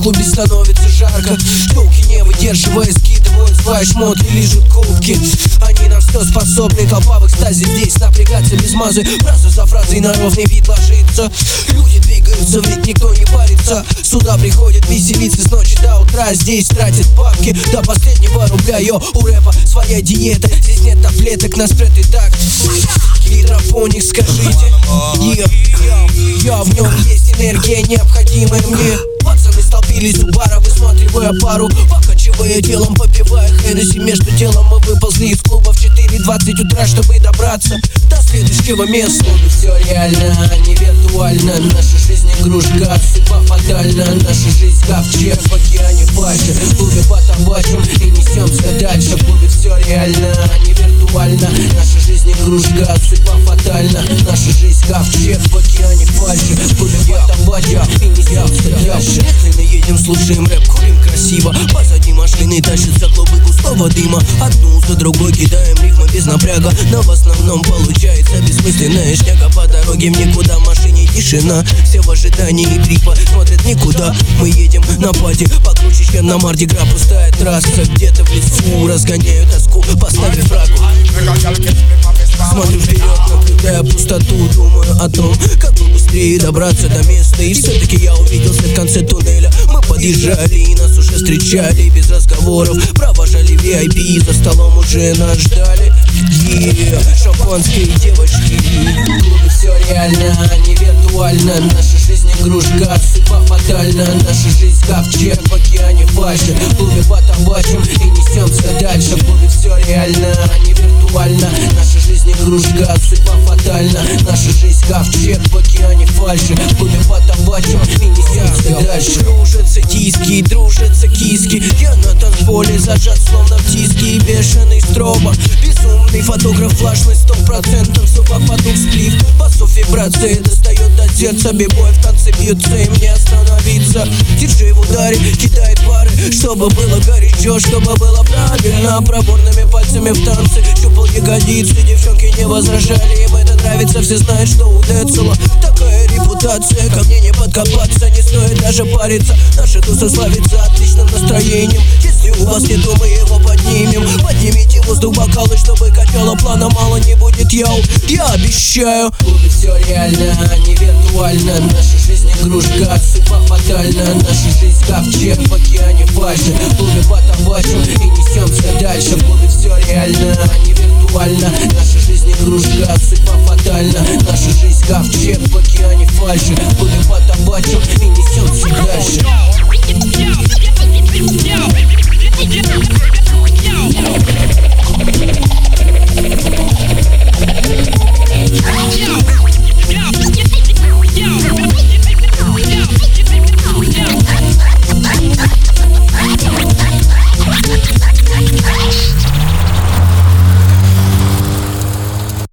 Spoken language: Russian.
клубе становится жарко. Телки не выдерживая, скидывают свои шмотки, лижут кубки. Они на все способны, толпа в экстазе здесь. Напрягаться без мазы, фразу за фразой на ровный вид ложится. Люди двигаются, ведь никто не парится. Сюда приходят веселиться с ночи до утра. Здесь тратят бабки до последнего рубля. Йо, у рэпа своя диета, здесь нет таблеток, нас прет и так. Гидропоник, скажите. В нем есть энергия, необходимая мне. Пацаны столпились у бара, высматривая пару, покачивая телом, попивая Хеннесси. Между делом мы выползли из клуба в 4:20 утра, чтобы добраться до следующего места. Все реально, не виртуально. Наша жизнь игрушка, судьба фатальна. Наша жизнь ковчег в океане фальши. В клубе потабачим и несемся дальше. В клубе все реально, не виртуально. Наша жизнь игрушка, судьба фатальна. Наша жизнь ковчег в океане фальши. В клубе потабачим и несемся дальше. Медленно едем, слушаем рэп, курим красиво. Позади машины тащатся клубы густого дыма. Одну за другой кидаем рифмы без напряга. Но в основном получается бессмысленная шняга. По дороге в никуда, в машине тишина. Все в ожидании трипа, смотрят никуда. Мы едем на пати, покруче, чем на Марди Гра. Пустая трасса, где-то в лесу разгоняю тоску, поставив фрагу. Смотрю вперед, наблюдая пустоту, думаю о том, как бы быстрее добраться до места. И все-таки я увидел свет в конце туннеля. Мы подъезжали и нас уже встречали без разговоров. Провожали VIP, за столом уже нас ждали. Шампанские девочки. В клубе все реально, не виртуально. Наша жизнь игрушка, судьба фатальна. Наша жизнь ковчег в океане фальши. В клубе потабачим и несемся дальше. В клубе все реально, не виртуально. Наша жизнь игрушка, судьба фатальна. Наша жизнь ковчег в океане фальши. В клубе потабачим и несемся дальше. Кружатся диски, дружатся киски. Я на танцполе зажат, словно в тиске. И бешеный строба, безумный фотограф, влажность 100%. Все попаду в сплив, басов вибрации достает до сердца. Бибой в танце бьются, им не остановиться. Диджей в ударе кидает пары, чтобы было горячо, чтобы было правильно. Проворными пальцами в танце щупал ягодицы. Девчонки не возражали, им это нравится. Все знают, что у Децела такая репутация. Ко мне не подкопаться, не стоит даже париться. Наша туса славится отличным настроением. Если у вас нету, мы его поднимем. Поднимите воздух бокалы, чтобы качало плана мало не будет, йоу, я обещаю. В клубе все реально, не виртуально. Наша жизнь игрушка, судьба фатальна. Наша жизнь ковчег в океане фальши. В клубе потабачим и несемся дальше. В клубе все реально, не виртуально. Наша жизнь игрушка, судьба фатальна. Наша жизнь ковчег в океане фальши.